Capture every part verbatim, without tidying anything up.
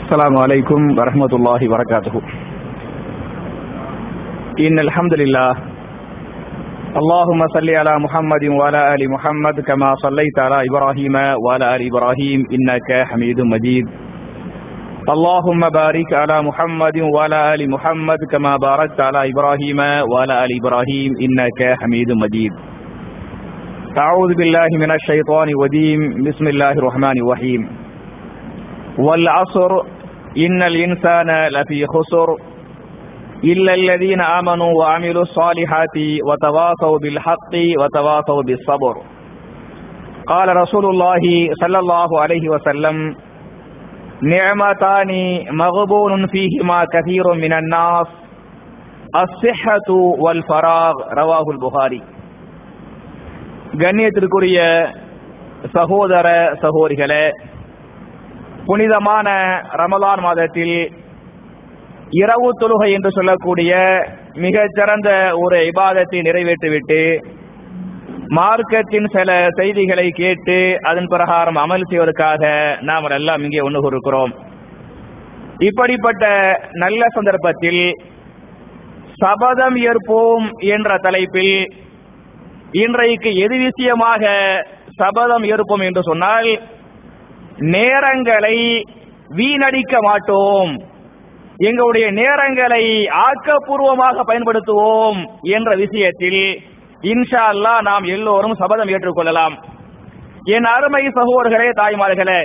السلام عليكم ورحمة الله وبركاته. إن الحمد لله اللهم صل على محمد وعلى آل محمد كما صليت على إبراهيم وعلى آل إبراهيم إنك حميد مجيد. اللهم بارك على محمد وعلى آل محمد كما باركت على إبراهيم وعلى آل إبراهيم إنك حميد مجيد. أعوذ بالله من الشيطان الرجيم. بسم الله الرحمن الرحيم. والعصر إن الإنسان لفي خسر إلا الذين آمنوا وعملوا الصالحات وتواصوا بالحق وتواصوا بالصبر. قال رسول الله صلى الله عليه وسلم: نعمتان مغبون فيهما كثير من الناس الصحة والفراغ. رواه البخاري. கண்ணியத்திற்குரிய சகோதர சகோதரிகளே, புனிதமான ரமலான் மாதத்தில் இரவு தொழுகை என்று சொல்லக்கூடிய மிகச் சிறந்த ஒரு இபாதத்தை நிறைவேற்றிவிட்டு மார்க்கத்தின் சில செய்திகளை கேட்டு அதன் பிரகாரம் அமல் செய்வதற்காக நாம் எல்லாம் இங்கே ஒன்று கூறுகிறோம். இப்படிப்பட்ட நல்ல சந்தர்ப்பத்தில் சபதம் ஏற்போம் என்ற தலைப்பில் இன்றைக்கு எது விஷயமாக சபதம் ஏற்போம் என்று சொன்னால், நேரங்களை வீணடிக்க மாட்டோம், எங்களுடைய நேரங்களை ஆக்கப்பூர்வமாக பயன்படுத்துவோம் என்ற விஷயத்தில் இன்ஷா அல்லாஹ் நாம் எல்லோரும் சபதம் ஏற்றுக்கொள்ளலாம். என் அருமை சகோதரர்களே, தாய்மார்களே,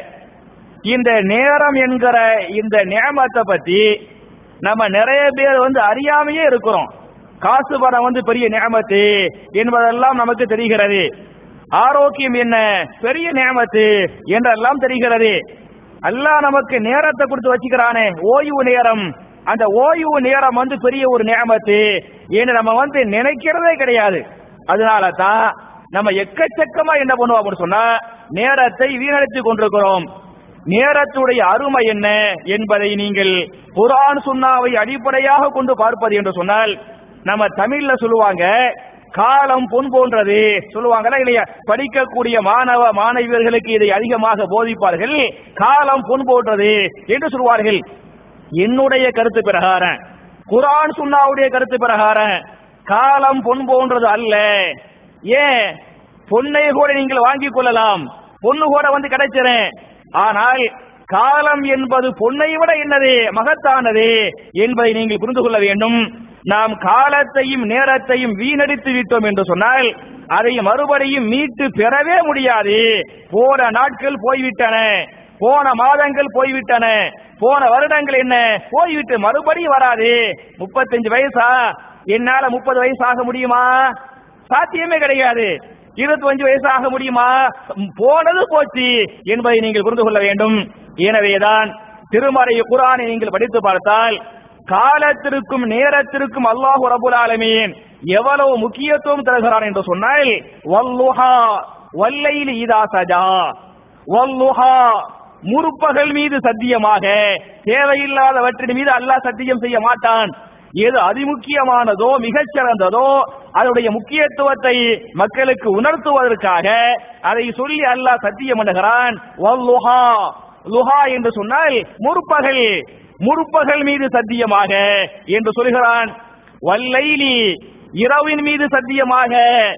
இந்த நேரம் என்கிற இந்த நியமத்தை பற்றி நம்ம நிறைய பேர் வந்து அறியாமையே இருக்கிறோம். காசு பணம் வந்து பெரிய நியமத்து என்பதெல்லாம் நமக்கு தெரிகிறது. ஆரோக்கியம் என்ன பெரிய நியமத்து என்றெல்லாம் தெரிகிறது. அல்லாஹ் நமக்கு நேரத்தை கொடுத்து வச்சுக்கிறானே, ஓய்வு நேரம், அந்த ஓய்வு நேரம் வந்து பெரிய ஒரு நியமத்து என்று நம்ம வந்து நினைக்கிறதே கிடையாது. அதனால தான் நம்ம எக்கச்சக்கமா என்ன பண்ணுவோம் அப்படின்னு சொன்னா, நேரத்தை வீணடித்துக் கொண்டிருக்கிறோம். நேரத்துடைய அருமை என்ன என்பதை நீங்கள் குர்ஆன் சுன்னாவை அடிப்படையாக கொண்டு பார்ப்பது என்று சொன்னால், நம்ம தமிழ்ல சொல்லுவாங்க, காலம் பொன் போன்றது சொல்லுவாங்களா இல்லையா? படிக்கக்கூடிய மாணவ மாணவியர்களுக்கு இதை அதிகமாக போதிப்பார்கள். காலம் பொன் போன்றது என்று சொல்வார்கள். என்னுடைய கருத்து பிரகாரம், குர்ஆன் சுன்னாவுடைய கருத்து பிரகாரம் காலம் பொன் போன்றது அல்ல. ஏன்? பொன்னை கூட நீங்கள் வாங்கிக் கொள்ளலாம், பொண்ணு கூட வந்து கிடைச்சிறேன். ஆனால் காலம் என்பது பொன்னை விட என்னது மகத்தானது என்பதை நீங்கள் புரிந்து கொள்ள வேண்டும். நாம் காலத்தையும் நேரத்தையும் வீணடித்து விட்டோம் என்று சொன்னால் அதை மறுபடியும் மீட்டு பெறவே முடியாது. போன நாட்கள் போய்விட்டன, போன மாதங்கள் போய்விட்டன, போன வருடங்கள் என்ன போய்விட்டு மறுபடியும் வராது. முப்பத்தஞ்சு வயசா, என்னால முப்பது வயசு ஆக முடியுமா? சாத்தியமே கிடையாது. இருபத்தி அஞ்சு வயசு ஆக முடியுமா? போனது போச்சு என்பதை நீங்கள் புரிந்து கொள்ள வேண்டும். எனவேதான் திருமறை குர்ஆனை நீங்கள் படித்து பார்த்தால் காலத்திற்கும் நேரத்திற்கும் அல்லாஹ் ரப்பல் ஆலமீன் எவ்வளவு முக்கியத்துவம் தருகிறான் என்று சொன்னால், வல்லுஹா வல்லைலி இதா சஜா, வல்லுஹா முற்பகல் மீது சத்தியமாக, தேவையில்லாதவற்றின் மீது அல்லாஹ் சத்தியம் செய்ய மாட்டான். எது அதிமுக்கியமானதோ மிகச் சிறந்ததோ அதனுடைய முக்கியத்துவத்தை மக்களுக்கு உணர்த்துவதற்காக அதை சொல்லி அல்லாஹ் சத்தியம் பண்ணுகிறான். வல்லுஹா, லுஹா என்று சொன்னால் முற்பகல், முற்பகல் மீது சத்தியமாக என்று சொல்கிறான். வல்லைலி இரவின் மீது சத்தியமாக,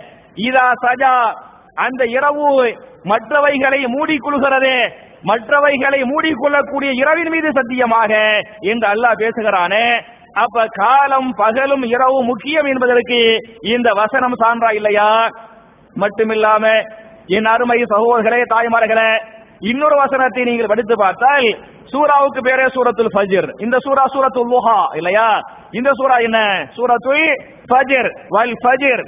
இதா சஜா அந்த இரவு மற்றவைகளை மூடிக்கொள்கிறதே, மற்றவைகளை மூடிக்கொள்ளக்கூடிய இரவின் மீது சத்தியமாக என்று அல்லாஹ் பேசுகிறானே. அப்ப காலம் பகலும் இரவு முக்கியம் என்பதற்கு இந்த வசனம் சான்றா இல்லையா? மட்டுமில்லாம என் அருமை சகோதரர்களே, தாய்மார்களே, இன்னொரு வசனத்தை நீங்கள் படித்து பார்த்தால், சூராவுக்கு பேரே சூரத்துல் ஃபஜ்ர். இந்த சூரா சூரத்துல் லுஹா இல்லையா? இந்த சூரா என்ன? சூரத்துல் ஃபஜ்ர். வல் ஃபஜ்ர்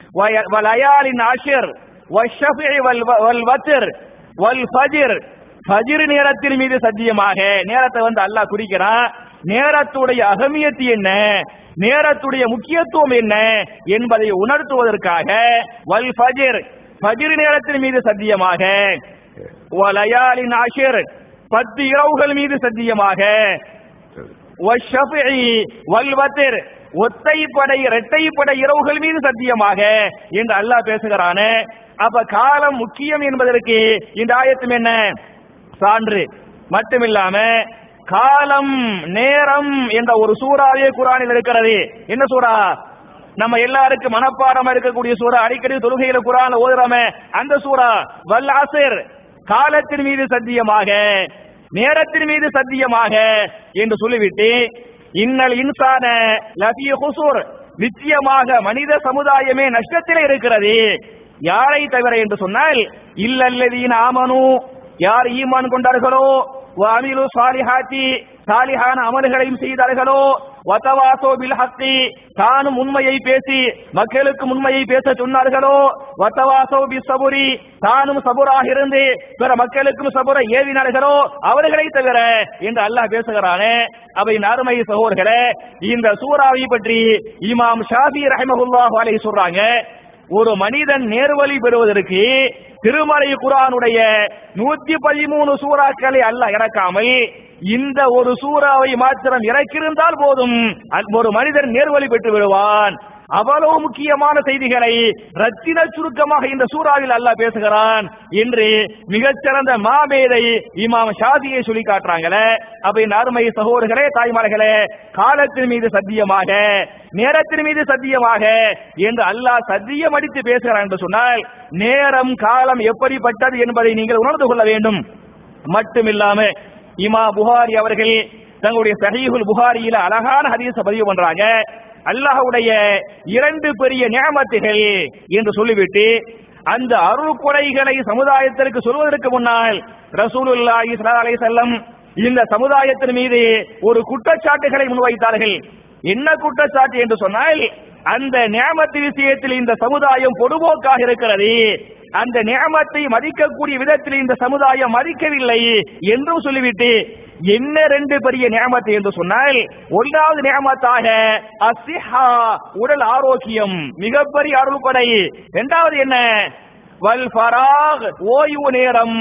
வலயாலின் அஷ்ர் வஷ்ஷஃபி வல் வத்ர் வல் ஃபஜ்ர். ஃபஜ்ர் நேரத்தின் மீது சத்தியமாக, நேரத்தை வந்து அல்லாஹ் குறிக்கிறான். நேரத்துடைய அகமியத்து என்ன, நேரத்துடைய முக்கியத்துவம் என்ன என்பதை உணர்த்துவதற்காக வல் ஃபஜ்ர், ஃபஜ்ர் நேரத்தின் மீது சத்தியமாக, வலயாலின் அஷ்ர் பத்து இரவுகள் மீது சத்தியமாக, வஷ்ஷஃபி வல் வத்ர் ஒத்தைப்படை இரட்டைப்படை இரவுகள் மீது சத்தியமாக என்று அல்லாஹ் பேசுகிறானே. அப்ப காலம் முக்கியம் என்பதற்கு இந்த ஆயத்தும் என்ன சான்று. மட்டுமில்லாம காலம் நேரம் என்ற ஒரு சூறாவே குர்ஆனில் இருக்கிறது. என்ன சூரா? நம்ம எல்லாருக்கும் மனப்பாடமா இருக்கக்கூடிய சூரா, அடிக்கடி தொழுகையில குர்ஆன்ல ஓதுறோமே அந்த சூரா. வல் அஸ்ர், காலத்தின் மீது சத்தியமாக, நேரத்தின் மீது சத்தியமாக என்று சொல்லிவிட்டு, இன்னல் இன்சான லஃபீ குஸூர், நிச்சயமாக மனித சமுதாயமே நஷ்டத்தில் இருக்கிறது. யாரை தவிர என்று சொன்னால், இல்லல்லதீன ஆமனு, யார் ஈமான் கொண்டார்களோ, வஅமிலு ஸாலிஹாத்தி, சாலிஹான அமல்களையும் செய்தார்களோ, வதவாஸோ பில் ஹக்கி, தானும் உண்மையை பேசி மக்களுக்கு உண்மையை பேச சொன்னார்களோ, வதவாஸோ பிஸ்ஸபுரி, தானும் சபுராக இருந்து பிற மக்களுக்கும் சபுரை ஏவினார்களோ, அவர்களை தவிர என்று அல்லாஹ் பேசுகிறானே. அவை அருமை சகோதரர்களே, இந்த சூறாவை பற்றி இமாம் ஷாஃபி ரஹ்மத்துல்லாஹி அலைஹி சொல்றாங்க, ஒரு மனிதன் நேர்வழி பெறுவதற்கு திருமறை குர்ஆனுடைய நூத்தி பதிமூணு சூறாக்களை அல்லாஹ் இறக்காமல் இந்த ஒரு சூறாவை மாத்திரம் இறக்கியிருந்தால் போதும் ஒரு மனிதன் நேர்வழி பெற்று விடுவான். அவ்வளவு முக்கியமான செய்திகளை ரத்தின சுருக்கமாக இந்த சூறாவில் அல்லாஹ் பேசுகிறான் என்று மிகச்சிறந்த மாமேதை இமாம் ஷாஃபியை சொல்லி காட்டுறாங்களே. அப்ப இந்த அருமை சகோதரர்களே, தாய்மார்களே, காலத்தின் மீது சத்தியமாக, நேரத்தின் மீது சத்தியமாக என்று அல்லாஹ் சத்தியம் அடித்து பேசுகிறான் என்று சொன்னால், நேரம் காலம் எப்படிப்பட்டது என்பதை நீங்கள் உணர்ந்து கொள்ள வேண்டும். மட்டுமில்லாம இமாம் புகாரி அவர்கள் தங்களுடைய சஹீஹுல் புகாரியில அழகான ஹதீஸை பதிவு பண்றாங்க. அல்லாஹ்வுடைய இரண்டு பெரிய நிஅமத்துகள் என்று சொல்லிவிட்டு அந்த அருள் கொடைகளை சமுதாயத்திற்கு சொல்வதற்கு முன்னால் ரசூலுல்லாஹி ஸல்லல்லாஹு அலைஹி வஸல்லம் இந்த சமுதாயத்தின் மீது ஒரு குற்றச்சாட்டுகளை முன்வைத்தார்கள். என்ன குற்றச்சாட்டு என்று சொன்னால், அந்த நிஅமத்து விஷயத்தில் இந்த சமுதாயம் பொதுபோக்காக இருக்கிறது, அந்த நிஅமத்தை மதிக்கக்கூடிய விதத்தில் இந்த சமுதாயம் மதிக்கவில்லை என்றும் சொல்லிவிட்டு, என்ன ரெண்டு பெரிய நிஅமத்து என்று சொன்னால், ஒன்றாவது நிஅமத்தாக அஸ்ஸிஹா, உடல் ஆரோக்கியம், மிகப்பெரிய அருள் கொடை. இரண்டாவது என்ன? வல் ஃபராக், ஓய்வு நேரம்.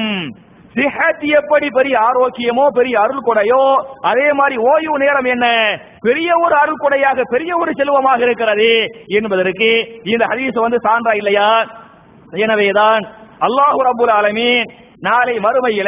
சிஹத் எப்படி பெரிய ஆரோக்கியமோ பெரிய அருள் கொடையோ, அதே மாதிரி ஓய்வு நேரம் என்ன பெரிய ஒரு அருள் கொடையாக, பெரிய ஒரு செல்வமாக இருக்கிறது என்பதற்கு இந்த ஹதீஸ் வந்து சான்றா இல்லையா? எனவேதான் அல்லாஹ் ரப்பல் ஆலமீன் நாளை மறுமையில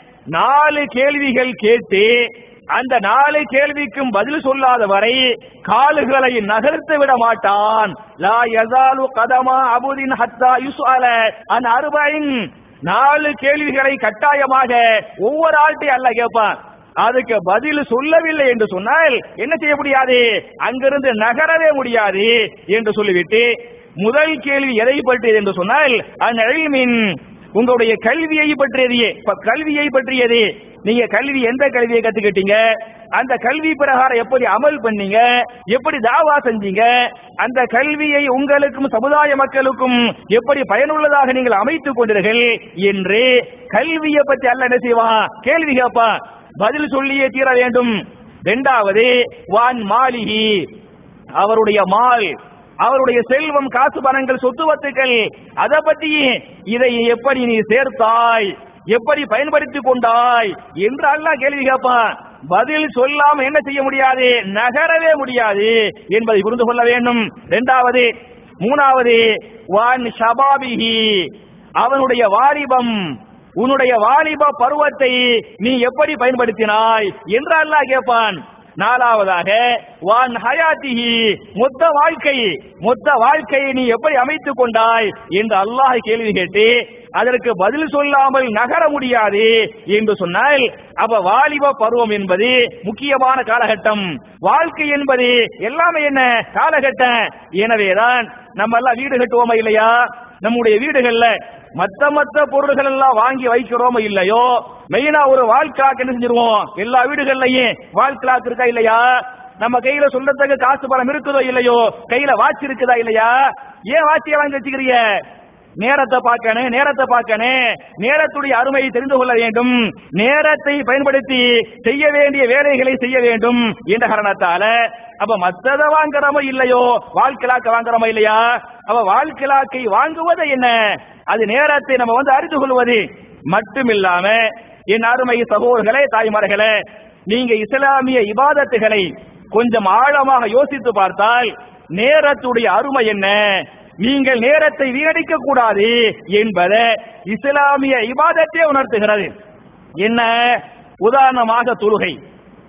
நாலு கேள்விகள் கேட்டு அந்த நாலு கேள்விக்கும் பதில் சொல்லாத வரை கால்களை நகர்த்து விட மாட்டான். லா யஸாலு கதமா அபுதின் ஹத்தா யுஸ்அல அன் அர்பஇன், நாலு கேள்விகளை கட்டாயமாக ஒவ்வொரு ஆள்கிட்டையும் அல்லாஹ் கேட்பான். அதுக்கு பதில் சொல்லவில்லை என்று சொன்னால் என்ன செய்ய முடியாது? அங்கிருந்து நகரவே முடியாது என்று சொல்லிவிட்டு, முதல் கேள்வி எதை பற்றியது என்று சொன்னால், அன் இல்மின், உங்களுடைய கல்வியை பற்றியது. கல்வியை பற்றியது. நீங்க கல்வி எந்த கல்வியை கத்துக்கிட்டீங்க, அந்த கல்வி பிரகாரம் எப்படி அமல் பண்ணீங்க, எப்படி தாவா செஞ்சீங்க, அந்த கல்வியை உங்களுக்கும் சமுதாய மக்களுக்கும் எப்படி பயனுள்ளதாக நீங்கள் அமைத்துக் கொண்டீர்கள் என்று கல்வியை பற்றி அல்லாஹ் என்ன செய்வான்? கேள்வி கேட்பான். பதில் சொல்லியே தீர வேண்டும். இரண்டாவது வான் மாலிஹி, அவருடைய மால், அவருடைய செல்வம், காசு பணங்கள், சொத்து வத்துக்கள், அதை பற்றி இதை எப்படி நீ சேர்த்தாய், எப்படி பயன்படுத்திக் கொண்டாய் என்று அல்லாஹ் கேள்வி கேட்பான். பதில் சொல்லாம என்ன செய்ய முடியாது? நகரவே முடியாது என்பதை புரிந்து கொள்ள வேண்டும். இரண்டாவது. மூணாவது வான் ஷபாபிஹி, அவனுடைய வாலிபம், உன்னுடைய வாலிப பருவத்தை நீ எப்படி பயன்படுத்தினாய் என்று அல்லாஹ் கேட்பான். நாலாவதாக வான் ஹயாத்திஹி, மொத்த வாழ்க்கை, மொத்த வாழ்க்கையை நீ எப்படி அமைத்துக் கொண்டாய் என்று அல்லாஹ் கேள்வி கேட்டு அதற்கு பதில் சொல்லாமல் நகர முடியாது என்று சொன்னால், அப்ப வாலிப பருவம் என்பது முக்கியமான காலகட்டம், வாழ்க்கை என்பது எல்லாமே என்ன காலகட்டம். எனவேதான் நம்ம எல்லாம் வீடு கட்டுவோமா இல்லையா? நம்முடைய வீடுகள்ல மத்த மத்த பொருள்கள் எல்லாம் வாங்கி வைக்கிறோமோ இல்லையோ, மெயினா ஒரு வால் கிளாக் என்ன செஞ்சிருவோம்? எல்லா வீடுகள்லயும் வால் கிளாக் இருக்கா இல்லையா? நம்ம கையில சொல்றதுக்கு காசு பணம் இருக்குதோ இல்லையோ, கையில வாட்ச் இருக்குதா இல்லையா? ஏன் வாட்சியை வாங்கி வச்சுக்கிறீங்க? நேரத்தை பார்க்கணும், நேரத்தை பார்க்கணும், நேரத்துடைய அருமையை தெரிந்து கொள்ள வேண்டும், நேரத்தை பயன்படுத்தி செய்ய வேண்டிய வேலைகளை செய்ய வேண்டும் என்ற காரணத்தால அப்ப மத்தத வாங்குறோமோ இல்லையோ, வாழ்க்கைலாக்க வாங்குறோமோ இல்லையா? அப்ப வாழ்க்கைலாக்கை வாங்குவது என்ன? அது நேரத்தை நம்ம வந்து அறிந்து கொள்வது மட்டுமில்லாம, என் அருமை சகோதரர்களே, தாய்மார்களே, நீங்க இஸ்லாமிய இபாதத்துகளை கொஞ்சம் ஆழமாக யோசித்து பார்த்தால் நேரத்துடைய அருமை என்ன, நீங்கள் நேரத்தை வீணடிக்க கூடாது என்பதை இஸ்லாமிய இபாதத்தை உணர்த்துகிறது. என்ன? உதாரணமாக தொழுகை.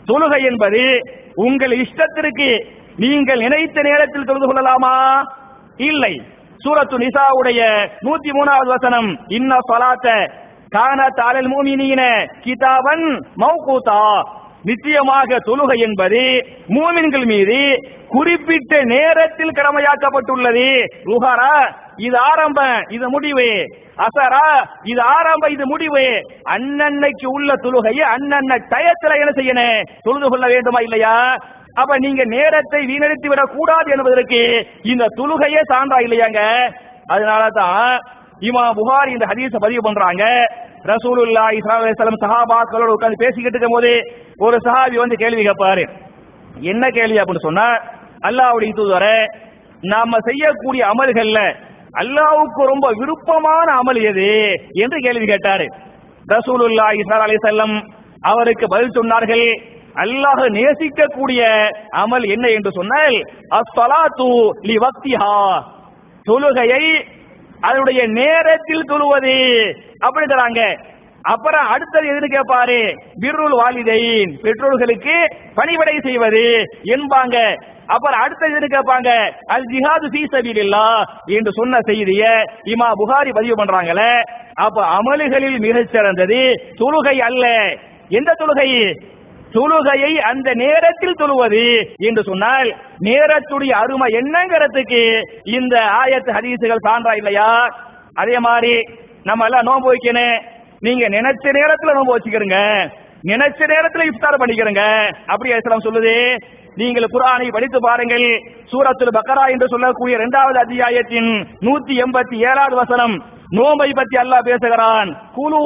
தொழுகை என்பது உங்கள் இஷ்டத்திற்கு நீங்கள் நினைத்த நேரத்தில் தொழுது கொள்ளலாமா? இல்லை. சூரத்து நிசாவுடைய நூத்தி மூணாவது வசனம், இன்ன ஸலாத்த கானத் அலல் முஃமினீன கிதாபன் மௌகூதா, நிச்சயமாக தொழுகை என்பது மூமின்கள் மீது குறிப்பிட்ட நேரத்தில் கடமையாக்கப்பட்டுள்ளது. லுஹரா இது ஆரம்பம் இது முடிவு, அசரா இது ஆரம்பம் இது முடிவு. அன்னன்னைக்கு உள்ள தொழுகையை அன்னன்ன டயத்துல என்ன செய்யணும், தொழுது கொள்ள வேண்டுமா இல்லையா? அப்ப நீங்க நேரத்தை வீணடித்து விடக் கூடாது என்பதற்கு இந்த தொழுகையே சான்றா இல்லையாங்க? அதனாலதான் இமாம் புகாரி இந்த ஹதீஸை பதிவு பண்றாங்க. ரசூலுல்லாஹி ஸல்லல்லாஹு அலைஹி வஸல்லம் சஹாபாக்களோட உட்கார்ந்து பேசிக்கிட்டு இருக்கும்போது ஒரு சஹாபி வந்து கேள்வி கேட்பாரு. என்ன கேள்வி அப்படின்னு சொன்னா, அல்லாஹ்வுடைய தூதரே, நாம செய்யக்கூடிய அமல்கள்ல அல்லாஹ்வுக்கு ரொம்ப விருப்பமான அமல் எது என்று கேள்வி கேட்டாரு. ரசூலுல்லாஹி ஸல்லல்லாஹு அலைஹி வஸல்லம் அவருக்கு பதில் சொன்னார்கள், அல்லாஹ் நேசிக்கக்கூடிய அமல் என்ன என்று சொன்னால் அஸ்ஸலாத்து லிவக்திஹா, தொழுகையை அதனுடைய நேரத்தில் தொழுவது அப்படிங்கிறாங்க. அப்புறம் அடுத்தது எதுன்னு கேட்பாரு, பிர்ருல் வாலிதைன், பெற்றோர்களுக்கு பணிவிடை செய்வது என்பாங்க. அப்புறம் அடுத்தது எதுன்னு கேட்பாங்க, அல் ஜிஹாது ஃபீ சபீலில்லாஹ் என்று சொன்ன செய்தியை இமாம் புகாரி பதிவு பண்றாங்களே. அப்ப அமல்களில் மிகச் சிறந்தது தொழுகை அல்ல. எந்த தொழுகை? தொழுகையை அந்த நேரத்தில் தொழுவது என்று சொன்னால் நேரத்துடைய அருமை என்னங்கிறதுக்கு இந்த ஆயத்து ஹதீசுகள் சான்றா இல்லையா? அதே மாதிரி நம்ம எல்லாம் நோன்பு வைக்கணும், நீங்க நினைச்ச நேரத்துல நோன்பு வச்சுக்கிறங்க, நினைச்ச நேரத்துல இஃப்தார் பண்ணிக்கிறங்க அப்படி இஸ்லாம் சொல்லுது. நீங்கள் குர்ஆனை படித்து பாருங்கள். சூரத்துல் பக்ரா என்று சொல்லக்கூடிய இரண்டாவது அத்தியாயத்தின் நூத்தி எண்பத்தி ஏழாவது வசனம் நோன்பை பற்றி அல்லாஹ் பேசுகிறான். குலு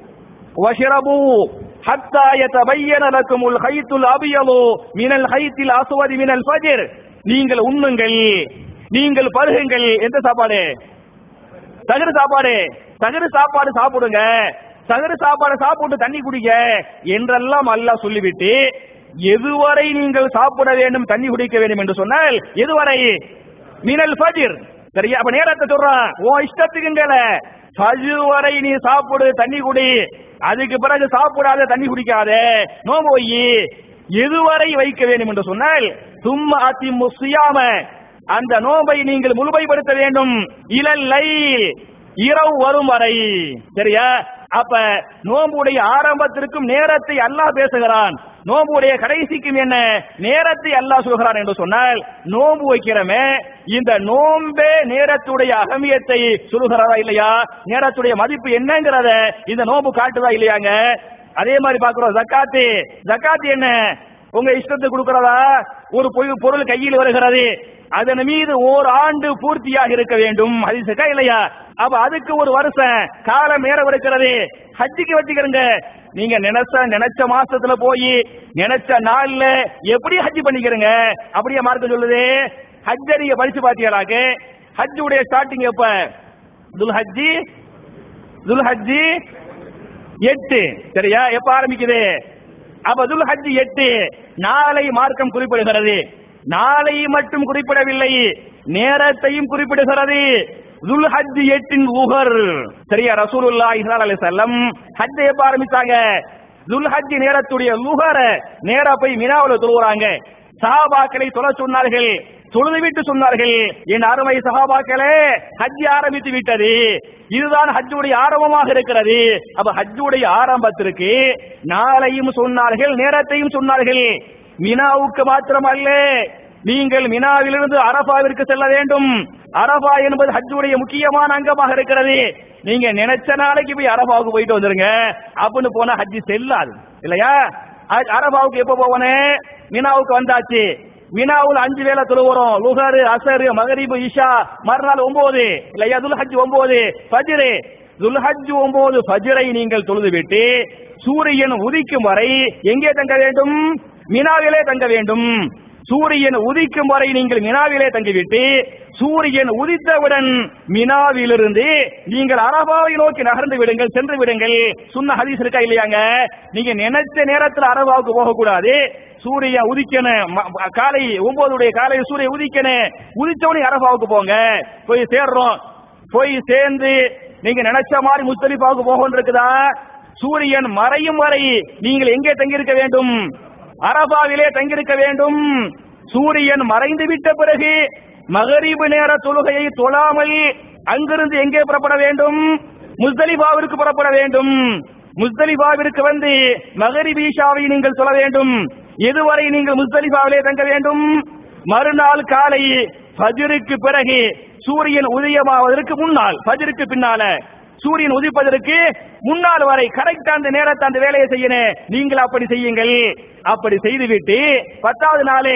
வஷ்ரபு ஹத்தா யதபையன லக்குமுல் ஹைத்துல் அபியது மினல் ஹைத்தில் அஸ்வதி மினல் ஃபஜ்ர், நீங்கள் உண்ணுங்கள், நீங்கள் பருகுங்கள். எந்த சாப்பாடு? சகரு சாப்பாடு. சகரு சாப்பாடு சாப்பிடுங்க, சகரு சாப்பாடு சாப்பிட்டு தண்ணி குடிங்க என்றெல்லாம் அல்லாஹ் சொல்லிவிட்டு எதுவரை நீங்கள் சாப்பிட வேண்டும் தண்ணி குடிக்க வேண்டும் என்று சொன்னால் எதுவரை? மினல் ஃபஜ்ர். சரியா? அப்ப நேரத்தை சொல்றான், உன் இஷ்டத்துக்குங்கல ஃபஜ்ர் வரை நீ சாப்பிடு தண்ணி குடி, அதுக்கு பிறகு சாப்பிடாத தண்ணி குடிக்காத நோம்பு வை. எதுவரை வைக்க வேண்டும் என்று சொன்னால் சும்மா அத்திம்மு ஸியாம, அந்த நோம்பை நீங்கள் முழுமைப்படுத்த வேண்டும் இலல்லை, இரவு வரும் வரை. சரியா? அப்ப நோம்புடைய ஆரம்பத்திற்கும் நேரத்தை அல்லாஹ் பேசுகிறான், நோம்புடைய கடைசிக்கும் என்ன நேரத்தை அல்லாஹ் சொல்கிறான் என்று சொன்னால் நோம்பு வைக்கிறமே இந்த நோம்பே நேரத்துடைய அகமியத்தை சொல்லுகிறதா இல்லையா? நேரத்துடைய மதிப்பு என்னங்கிறத இந்த நோம்பு காட்டுதா இல்லையாங்க? அதே மாதிரி பாக்குறோம் ஜக்காத்து. ஜக்காத்து என்ன? உங்க இஷ்டத்துக்கு கொடுக்கிறதா? ஒரு பொருள் கையில் வருகிறது, அதன் மீது ஓர் ஆண்டு பூர்த்தியாக இருக்க வேண்டும், ஹதீஸுக்கா இல்லையா? அப்ப அதுக்கு ஒரு வருஷம் காலம் நேரம் இருக்கிறது. ஹஜ்ஜுக்கு வச்சுக்கிறங்க, நீங்க நினைச்ச நினைச்ச மாசத்துல போய் நினைச்ச நாள்ல எப்படி ஹஜ் பண்ணிக்கிறங்க அப்படியே மார்க்க சொல்லுது. ஹஜ்ஜை நீங்க படிச்சு பாத்தீங்களாக்க ஹஜ்ஜுடைய ஸ்டார்டிங் எப்ப? துல் ஹஜ்ஜி துல் ஹஜ்ஜி எட்டு. சரியா? எப்ப ஆரம்பிக்குது? அப்ப துல் ஹஜ்ஜி எட்டு நாளை மார்க்கம் குறிப்பிடுகிறது. நாளை மட்டும் குறிப்பிடவில்லை, நேரத்தையும் குறிப்பிடுகிறது. துல் ஹஜ்ஜி எட்டின் உகர். சரியா? ரசூலுல்லாஹி ஸல்லல்லாஹு அலைஹி வஸல்லம் ஹஜ்ஜை எப்ப ஆரம்பிச்சாங்க? துல் ஹஜ்ஜி நேரத்துடைய லுஹர நேர போய் மினாவுல தொழுகிறாங்க. சஹாபாக்களை தொழ சொன்னார்கள், தொழுதுவிட்டு சொன்னார்கள், என் அருமை சஹாபாக்களே ஹஜ் ஆரம்பித்து விட்டது, இதுதான் ஹஜ்ஜுடைய ஆரம்பமாக இருக்கிறது. அப்ப ஹஜ்ஜுடைய ஆரம்பத்திற்கு நாளையும் சொன்னார்கள், நேரத்தையும் சொன்னார்கள். மினாவுக்கு மாத்திரமல்ல, நீங்கள் மினாவிலிருந்து அரபாவிற்கு செல்ல வேண்டும். அரபா என்பது ஹஜ்ஜுடைய முக்கியமான அங்கமாக இருக்கிறது. நீங்க நினைச்ச நாளைக்கு போய் அரபாவுக்கு போயிட்டு வந்துருங்க அப்படின்னு போனா ஹஜ்ஜி செல்லாது இல்லையா? அரபாவுக்கு எப்ப போவனே? மினாவுக்கு வந்தாச்சு. மினாவுல அஞ்சு வேளை தொழுகிறோம், லுஹர் அசர் மகரிபு இஷா, மறுநாள் ஒன்பது இல்லையா? துல் ஹஜ் ஒன்பது, ஃபஜ்ர் துல் ஹஜ் ஒன்பது ஃபஜ்ரை நீங்கள் தொழுது விட்டு சூரியன் உதிக்கும் வரை எங்கே தங்க வேண்டும்? மினாவிலே தங்க வேண்டும். சூரியன் உதிக்கும் வரை நீங்கள் மினாவிலே தங்கிவிட்டு சூரியன் உதித்தவுடன் மினாவிலிருந்து நீங்கள் அரபாவை நோக்கி நகர்ந்து விடுங்கள், சென்று விடுங்கள். சுன்ன ஹதீஸ் இருக்கா இல்லையாங்க? நீங்க நினைச்ச நேரத்தில் அரபாவுக்கு போக கூடாது. சூரியன் உதிக்கணும், காலை ஒன்பதுடைய காலையில் சூரியன் உதிக்கணும், உதிச்சவனே அரபாவுக்கு போங்க. போய் சேர்றோம், போய் சேர்ந்து நீங்க நினைச்ச மாதிரி முஸ்தலிஃபாவுக்கு போகணும் இருக்குதா? சூரியன் மறையும் வரை நீங்கள் எங்கே தங்கி இருக்க வேண்டும்? அரபாவிலே தங்கியிருக்க வேண்டும். சூரியன் மறைந்து விட்ட பிறகு மகரிபு நேர தொழுகையை தொழாமல் அங்கிருந்து எங்கே புறப்பட வேண்டும்? முஸ்தலிஃபாவிற்கு புறப்பட வேண்டும். முஸ்தலிஃபாவிற்கு வந்து மகரிப் ஈஷாவை நீங்கள் தொழ வேண்டும். எதுவரை நீங்கள் முஸ்தலிஃபாவிலே தங்க வேண்டும்? மறுநாள் காலை ஃபஜ்ருக்கு பிறகு சூரியன் உதயமாவதற்கு முன்னால், ஃபஜ்ருக்கு பின்னால சூரியன் உதிப்பதற்கு முன்னால் வரை கரெக்டா அந்த நேரத்தை அந்த வேலையை செய்யணும். நீங்கள் அப்படி செய்யுங்கள். அப்படி செய்துவிட்டு பத்தாவது நாளே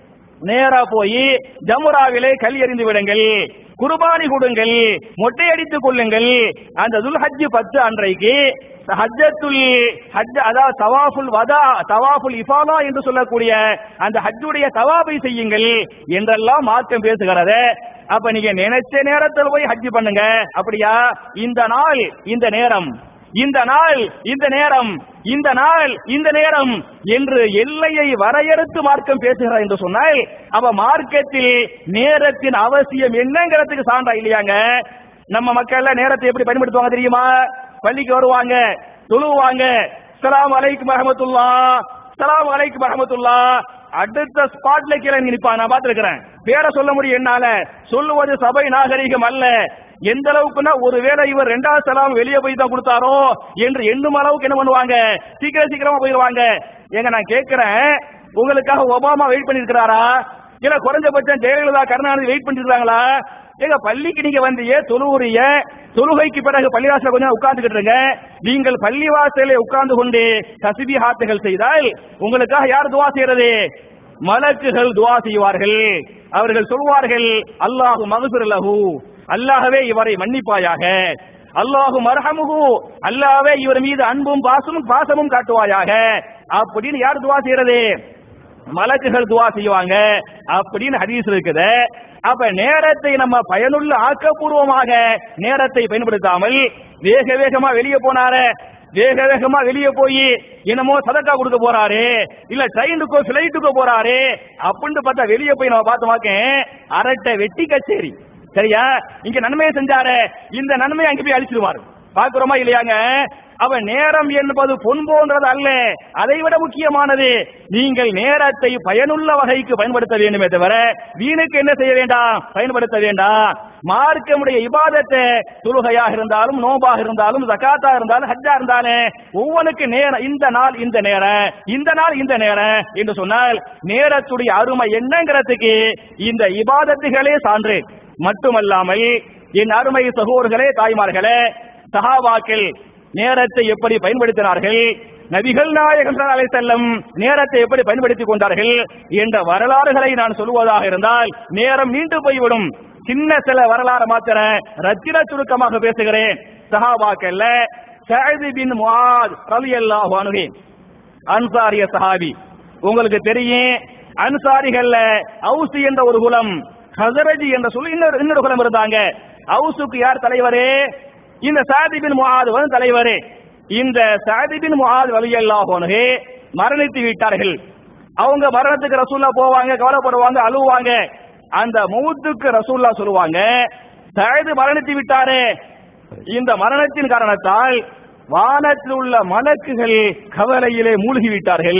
நேரா போய் ஜமுராவிலே கல் எறிந்து விடுங்கள், குர்பானி கொடுங்கள், மொட்டை அடித்துக் கொள்ளுங்கள். அந்த துல்ஹஜ் பத்து அன்றைக்கு ஹஜ்ஜத்துல் ஹஜ், அதாவது தவாஃபுல் வதா, தவாஃபுல் இஃபாதா என்று சொல்லக்கூடிய அந்த ஹஜ்ஜுடைய தவாபை செய்யுங்கள் என்றெல்லாம் மார்க்கம் பேசுகிறது. அப்ப நீங்க நினைச்ச நேரத்தில் போய் ஹஜ் பண்ணுங்க. அப்படியா? இந்த நாள் இந்த நேரம், இந்த நாள் இந்த நேரம், இந்த நாள் இந்த நேரம் என்று எல்லையை வரையறுத்து மார்க்கம் பேசுகிறார் என்று சொன்னால், அவ மார்க்கத்தில் நேரத்தின் அவசியம் என்னங்கிறதுக்கு சான்றா இல்லையாங்க? நம்ம மக்கள் நேரத்தை எப்படி பயன்படுத்துவாங்க தெரியுமா? பள்ளிக்கு வருவாங்க, தொழுவாங்க, ஸலாம் அலைக்கும் வரஹ்மத்துல்லாஹ், ஸலாம் அலைக்கும் வரஹ்மத்துல்லாஹ், அடுத்த ஸ்பாட்ல கீழே நிப்பாங்க. நான் பார்த்திருக்கிறேன். பேரை சொல்ல முடியும் என்னால, சொல்லுவது சபை நாகரிகம் அல்ல. எந்த அளவுக்குன்னா ஒருவேளை இவர் ரெண்டாவது சலாம் வெளியே போய் தான் கொடுத்தாரோ என்று எண்ணும் அளவுக்கு என்ன பண்ணுவாங்க, சீக்கிரம் சீக்கிரமா போயிடுவாங்க. ஏங்க நான் கேட்கிறேன், உங்களுக்காக ஒபாமா வெயிட் பண்ணிருக்கிறாரா? இல்ல குறைஞ்சபட்சம் ஜெயலலிதா கருணாநிதி வெயிட் பண்ணிருக்காங்களா? எங்க பள்ளிக்கு நீங்க வந்திய தொழுவுரிய தொழுகைக்கு பிறகு பள்ளிவாசல கொஞ்சம் உட்கார்ந்துகிட்டு இருங்க. நீங்கள் பள்ளிவாசலே உட்கார்ந்து கொண்டு தஸ்பீஹாத்துகள் செய்தால் உங்களுக்காக யார் துவா செய்யறது? மலக்குகள் துவா செய்வார்கள். அவர்கள் சொல்வார்கள், அல்லாஹு மக்ஃபிர் லஹு, அல்லாஹ்வே இவரை மன்னிப்பாயாக, அல்லாஹு மர்ஹமுஹு, அல்லாஹ்வே இவர் மீது அன்பும் பாசமும் பாசமும் காட்டுவாயாக அப்படின்னு யார் துவா செய்யறது? மலக்குகள் துவா செய்வாங்க அப்படின்னு ஹதீஸ் இருக்குது. அப்ப நேரத்தை நம்ம பயனுள்ள ஆக்கப்பூர்வமாக நேரத்தை பயன்படுத்தாமல் வேக வேகமா வெளியே போனாரு, வேக வேகமா வெளியே போய் என்னமோ சதக்கா கொடுக்க போறாரு, இல்ல ட்ரெயினுக்கோ பிளைட்டுக்கோ போறாரு அப்படின்னு பார்த்தா வெளியே போய் நம்ம பார்த்தோமாக்க அரட்டை வெட்டி கச்சேரி. சரியா? இங்க நன்மையை செஞ்சாரு, இந்த நன்மையை அங்க போய் அழிச்சிருவாரு. பாக்குறோமா இல்லையாங்க? அவன் நேரம் என்பது பொன் போன்றது அல்ல, அதை விட முக்கியமானது. நீங்கள் நேரத்தை பயனுள்ள வகைக்கு பயன்படுத்த வேண்டுமே தவிர வீணுக்கு என்ன செய்ய வேண்டாம், பயன்படுத்த வேண்டாம். மார்க்கமுடைய இபாதத்தை தொழுகையாக இருந்தாலும், நோபாக இருந்தாலும், ஜகாத்தா இருந்தாலும், ஹஜ்ஜா இருந்தாலும் ஒவ்வொன்றுக்கு நேரம், இந்த நாள் இந்த நேரம், இந்த நாள் இந்த நேரம் என்று சொன்னால் நேரத்துடைய அருமை என்னங்கிறதுக்கு இந்த இபாதத்துகளே சான்று. மட்டுமல்லாமல் என் அருமை சகோதரர்களே, தாய்மார்களே, சஹாபாக்கள் நேரத்தை எப்படி பயன்படுத்தினார்கள், நபிகள் நாயகம் ஸல்லல்லாஹு அலைஹி வஸல்லம் நேரத்தை எப்படி பயன்படுத்திக் கொண்டார்கள் என்ற வரலாறுகளை நான் சொல்வதாக இருந்தால் நேரம் நீண்டு போய்விடும். சின்ன சில வரலாறு மாத்திர ரத்தின சுருக்கமாக பேசுகிறேன். சஹாபாக்கள்ல சஅத் பின் முஆத் ரலியல்லாஹு அன்ஹு அன்சாரிய சஹாபி. உங்களுக்கு தெரியும், அன்சாரிகள்ல அவுஸ் என்ற ஒரு குலம், ஹஸரஜி என்ற சொல்லி இன்னொரு இன்னொரு குலம் இருந்தாங்க. அவுஸுக்கு யார் தலைவர்? இந்த சஅத் பின் முஆத் வந்து தலைவர். இந்த சஅத் பின் முஆத் ரலியல்லாஹு அன்ஹு மரணித்து விட்டார்கள். அவங்க மரணத்துக்கு ரசூலுல்லாஹ் போவாங்க, கவலைப்படுவாங்க, அழுவாங்க. அந்த மௌத்துக்கு ரசூலுல்லாஹ் சொல்லுவாங்க, சஅத் மரணித்து விட்டாரே, இந்த மரணத்தின் காரணத்தால் வானத்தில் உள்ள மலக்குகள் கவலையிலே மூழ்கி விட்டார்கள்.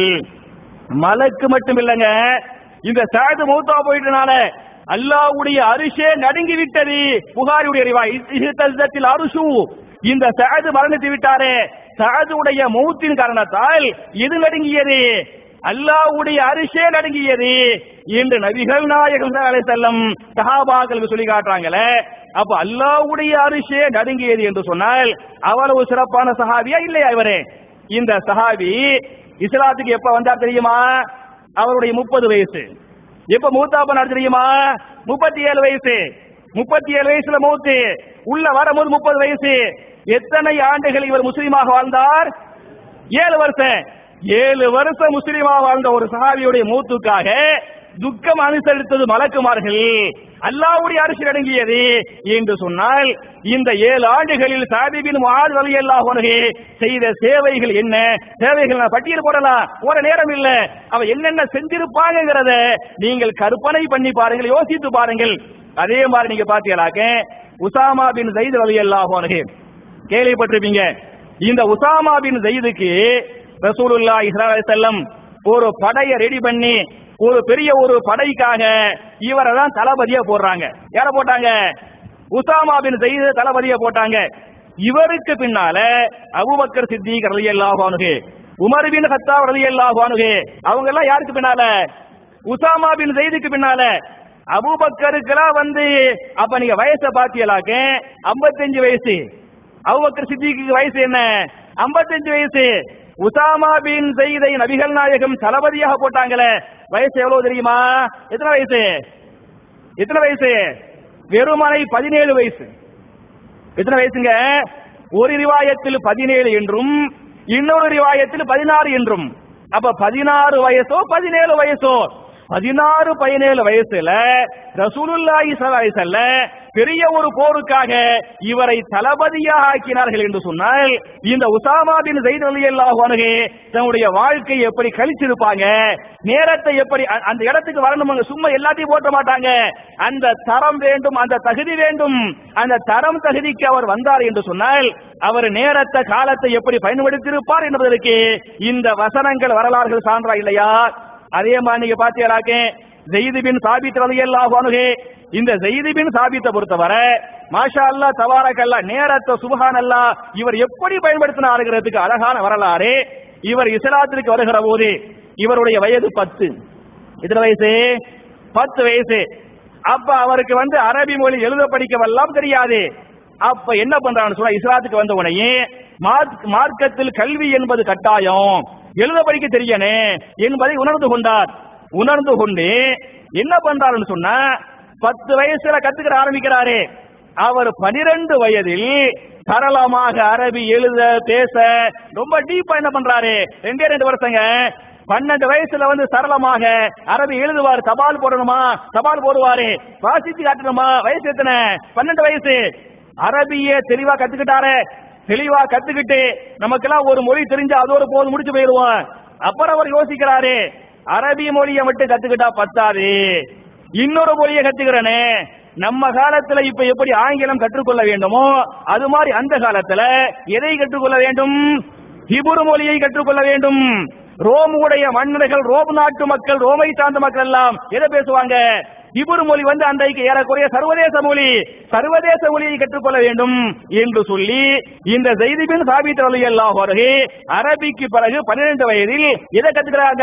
மலக்கு மட்டும் இல்லைங்க, இந்த சஅத் மௌத்தா போயிட்டனால அல்லாஹ்வுடைய அரிஷே நடுங்கி விட்டது. புகாரியுடைய ரிவாயத்தில் அரிஷு, இந்த சஅத் மரணித்து விட்டாரே, சஅதுடைய மௌத்தின் காரணத்தால் எது நடுங்கியது? அல்லாஹ்வுடைய அரிஷே நடுங்கியது என்று நபிகள் நாயகம் ஸல்லல்லாஹு அலைஹி வஸல்லம் சஹாபாக்களுக்கு சொல்லி காட்டுறாங்களே. அப்ப அல்லாஹ்வுடைய அரிஷே நடுங்கியது என்று சொன்னால் அவ்வளவு சிறப்பான சஹாபியா இல்லையா இவரே? இந்த சஹாபி இஸ்லாத்துக்கு எப்ப வந்தார் தெரியுமா? அவருடைய முப்பது வயசு. எப்ப மூத்தாப்ப தெரியுமா? முப்பத்தி ஏழு வயசு. முப்பத்தி ஏழு வயசுல மூத்து, உள்ள வரும்போது முப்பது வயசு. எத்தனை ஆண்டுகள் இவர் முஸ்லீமாக வாழ்ந்தார்? ஏழு வருஷம். ஏழு வருஷம் முஸ்லீமாக வாழ்ந்த ஒரு சஹாபியுடைய மூத்துக்காக துக்கம் அனுசரித்தது மலக்குமார்கள். அல்லாஹ்வுடைய அரிசி அடங்கியது என்று சொன்னால் இந்த ஏழு ஆண்டுகளில் சஅத் பின் முஆத் ரலியல்லாஹு அன்ஹு செய்த சேவைகள் என்ன? சேவைகள் நான் பட்டியல் போடலாம், ஒரு நேரம் இல்ல. அவ என்னென்ன செஞ்சிருப்பாங்கிறத நீங்கள் கற்பனை பண்ணி பாருங்கள், யோசித்து பாருங்கள். அதே மாதிரி நீங்க பாத்தீங்களாக்க உசாமா பின் ஸைத் ரலியல்லாஹு அன்ஹு கேள்விப்பட்டிருப்பீங்க. இந்த உசாமா பின் ஸைதுக்கு ரசூலுல்லாஹி ஸல்லல்லாஹு அலைஹி வஸல்லம் ஒரு படையை ரெடி பண்ணி ஒரு பெரிய ஒரு படைக்காக இவரை தான் தளபதியா போடுறாங்க. யார போட்டாங்க? உசாமா பின் ஸைத் தளபதியா போட்டாங்க. இவருக்கு பின்னால அபூபக்கர் சித்திக் ரலியல்லாஹு அன்ஹு, உமர் பின் கத்தாப் ரலியல்லாஹு அன்ஹு, அவங்க எல்லாம் யாருக்கு பின்னால? உசாமா பின் ஸைதுக்கு பின்னால. அபூபக்கருக்கெல்லாம் வந்து அப்ப நீங்க வயசை பாத்தீங்களாக்க ஐம்பத்தஞ்சு வயசு. அபூபக்கர் சித்திக்கு வயசு என்ன? ஐம்பத்தஞ்சு வயசு. உசாமா பின் ஸைதை நபிகள் நாயகம் தளபதியாக போட்டாங்களே, வயசு எவ்வளவு தெரியுமா? எத்தனை வயசு? எத்தனை வயசு? வெறுமனை பதினேழு வயசு. எத்தனை வயசுங்க? ஒரு ரிவாயத்தில் பதினேழு என்றும் இன்னொரு ரிவாயத்தில் பதினாறு என்றும். அப்ப பதினாறு வயசோ பதினேழு வயசோ? பதினாறு பதினேழு வயசுல ரசூலுல்லாஹி ஸல்லல்லாஹு அலைஹி வஸல்லம் பெரிய ஒரு போருக்காக இவரை தளபதியாக ஆக்கினார்கள் என்று சொன்னால், இந்த உசாமா பின் ஸைத் ரலியல்லாஹு அன்ஹு தன்னுடைய வாழ்க்கையை எப்படி கழிச்சிருப்பாங்க, நேரத்தை எப்படி அந்த இடத்துக்கு வரணும். சும்மா எல்லாத்தையும் போட்ட மாட்டாங்க. அந்த தரம் வேண்டும், அந்த தகுதி வேண்டும். அந்த தரம் தகுதிக்கு அவர் வந்தார் என்று சொன்னால் அவர் நேரத்தை காலத்தை எப்படி பயன்படுத்தியிருப்பார் என்பதற்கு இந்த வசனங்கள் வரலாறுகள் சான்றா இல்லையா? அதே மாதிரி நீங்க பாத்தீங்களாக்க ஸைத் பின் சாபித் ரலியல்லாஹு அன்ஹு, இந்த ஸைத் பின் சாபித்தை பொறுத்தவரை மாஷா அல்லாஹ் தபாரக் அல்லாஹ் நேரத்தை சுப்ஹானல்லாஹ் இவர் எப்படி பயன்படுத்தினாருங்கிறதுக்கு அழகான வரலாறு. இவர் இஸ்லாத்திற்கு வருகிற போது இவருடைய வயது பத்து. எத்தனை வயசு? பத்து வயசு. அப்ப அவருக்கு வந்து அரபி மொழி எழுத படிக்கவெல்லாம் தெரியாது. அப்ப என்ன பண்றான்னு சொன்னா, இஸ்லாத்துக்கு வந்த உடனே மார்க்கத்தில் கல்வி என்பது கட்டாயம், எழுத படிக்க தெரியனே என்பதை உணர்ந்து கொண்டார். உணர்ந்து கொண்டு என்ன பண்றாருன்னு சொன்னா, பத்து வயசுல கத்துக்கிற ஆரம்பிக்கிறாரு. அவர் பனிரெண்டு வயதில் சரளமாக அரபி எழுத பேச ரொம்ப டீப்பா என்ன பண்றாரு? ரெண்டே ரெண்டு வருஷங்க. பன்னெண்டு வயசுல வந்து சரளமாக அரபி எழுதுவார். தபால் போடணுமா தபால் போடுவாரு. வாசித்து காட்டணுமா? வயசு எத்தனை? பன்னெண்டு வயசு. அரபிய தெளிவா கத்துக்கிட்டாரு. தெளிவா கத்துக்கிட்டு நமக்கெல்லாம் ஒரு மொழி தெரிஞ்சா அதோட போது முடிச்சு போயிருவோம். அப்புறம் அவர் யோசிக்கிறாரு, அரபி மொழியை மட்டும் கத்துக்கிட்டா பத்தாது, இன்னொரு மொழியை கத்துக்கிறனே. நம்ம காலத்துல இப்ப எப்படி ஆங்கிலம் கற்றுக்கொள்ள வேண்டுமோ அது மாதிரி அந்த காலத்துல எதை கற்றுக்கொள்ள வேண்டும்? ஹிப்ரு மொழியை கற்றுக்கொள்ள வேண்டும். ரோமுடைய மன்னர்கள், ரோம் நாட்டு மக்கள், ரோமை சார்ந்த மக்கள் எல்லாம் எதை பேசுவாங்க? ஹிப்ரு மொழி வந்து அன்றைக்கு ஏறக்குறைய சர்வதேச மொழி. சர்வதேச மொழியை கற்றுக்கொள்ள வேண்டும் என்று சொல்லி இந்த ஸைத் பின் சாபித் ரலியல்லாஹு அன்ஹு அரபிக்கு பிறகு பன்னிரண்டு வயதில் எதை கத்துக்கிறாங்க?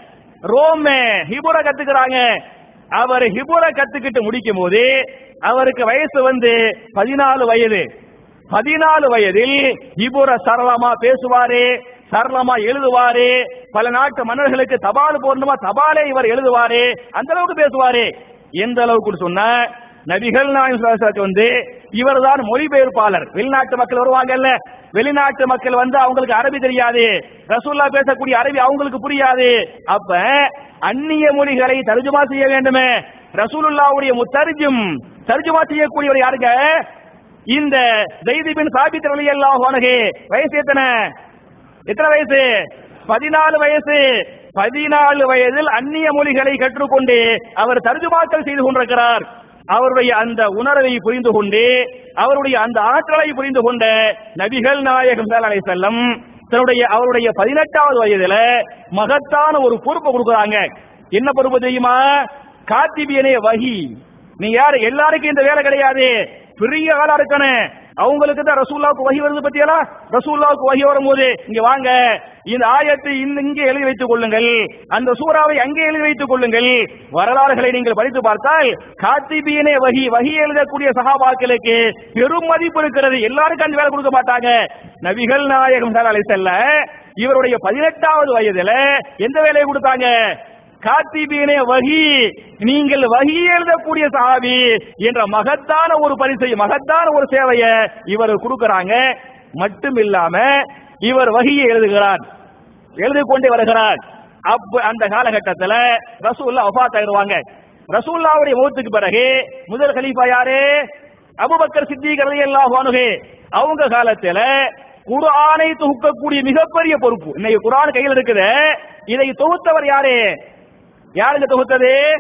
ரோம் ஹிப்ர கத்துக்கிறாங்க. அவர் ஹிப்ர கத்துக்கிட்டு முடிக்கும் போது அவருக்கு வயசு வந்து பதினாலு வயது. பதினாலு வயதில் ஹிப்ர சரளமா பேசுவாரு, சரளமா எழுதுவாரு. பல நாட்டு மன்னர்களுக்கு தபால் போடணுமா தபாலே இவர் எழுதுவாரு. அந்த அளவுக்கு பேசுவாரு. எந்த அளவுக்கு சொன்ன, நபிகள் நாயகம் வந்து இவர் தான் மொழிபெயர்ப்பாளர். வெளிநாட்டு மக்கள் வருவாங்கல்ல, வெளிநாட்டு மக்கள் வந்து அவங்களுக்கு அரபி தெரியாது, ரசூல்லா பேசக்கூடிய அரபி அவங்களுக்கு புரியாது. அப்ப அந்நிய மொழிகளை தர்ஜுமா செய்ய வேண்டுமே, ரசூலுல்லாவுடைய முத்தர்ஜும் தர்ஜுமா செய்யக்கூடியவர் யாருங்க? இந்த ஸைத் பின் சாபித் ரலியல்லாஹு அன்ஹு. வயசு எத்தனை? எத்தனை வயசு? பதினாலு வயசு. பதினாலு வயதில் அந்நிய மொழிகளை கற்றுக்கொண்டு அவர் தர்ஜுமாக்கள் செய்து கொண்டிருக்கிறார். அவருடைய அந்த உணர்வை புரிந்து கொண்டு அவருடைய அந்த ஆற்றலை புரிந்து கொண்ட நபிகள் நாயகம் ஸல்லல்லாஹு அலைஹி வஸல்லம் தன்னுடைய அவருடைய பதினெட்டாவது வயதுல மகத்தான ஒரு பொறுப்பை கொடுக்குறாங்க. என்ன பொறுப்பு தெரியுமா? காத்திபியனே வஹி. நீ யாரு? எல்லாருக்கும் இந்த வேலை கிடையாது. பெரிய ஆளா இருக்கணும். அவங்களுக்கு தான் ரசூலுல்லாஹ்வுக்கு வஹி வருது பத்தியலா? ரசூலுல்லாஹ்வுக்கு வஹி வரும்போது இங்க வாங்க, இந்த ஆயத்தை இங்கே எழுதி வைத்துக் கொள்ளுங்கள், அந்த சூறாவை அங்கே எழுதி வைத்துக் கொள்ளுங்கள். வரலாறுகளை நீங்கள் படித்து பார்த்தால் காத்திபியனே வஹி, வஹி எழுதக்கூடிய சஹாபாக்களுக்கு பெரும் மதிப்பு இருக்கிறது. எல்லாருக்கும் அந்த வேலை கொடுக்க மாட்டாங்க. நபிகள் நாயகம் ஸல்லல்லாஹு அலைஹி வஸல்லம் இவருடைய பதினெட்டாவது வயதுல எந்த வேலையை கொடுத்தாங்க? காத்திபீனே வஹி, நீங்கள் வஹி எழுதக்கூடிய சஹாபி என்ற மகத்தான ஒரு பரிசை, மகத்தான ஒரு சேவையை இவர் கொடுக்கறாங்க. மட்டும் இல்லாம இவர் வஹியை எழுதுகிறார், எழுதி கொண்டே வருகிறார். அப்ப அந்த காலகட்டத்தில் ரசூலுல்லாஹ் வஃபாத் ஆயிடுவாங்க. ரசூலுல்லாஹ்வுடைய மௌத்துக்கு பிறகு முதல் கலீஃபா யாரு? அபூபக்கர் சித்திக் ரலியல்லாஹு அன்ஹு. அவங்க காலத்தில் குர்ஆனை தொகுக்கக்கூடிய மிகப்பெரிய பொறுப்பு. இன்னைக்கு குர்ஆன் கையில் இருக்குது, இதை தொகுத்தவர் யாரு? யாருங்க தொகுத்தது?